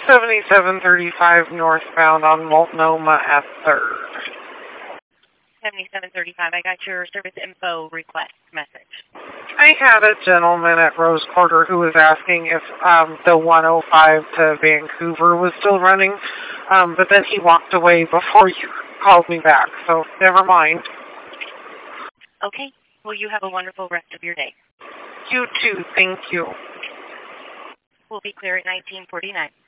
7735 northbound on Multnomah at 3rd. 7735, I got your service info request message. I had a gentleman at Rose Quarter who was asking if the 105 to Vancouver was still running, but then he walked away before you called me back, so never mind. Okay. Well, you have a wonderful rest of your day. You too. Thank you. We'll be clear at 1949.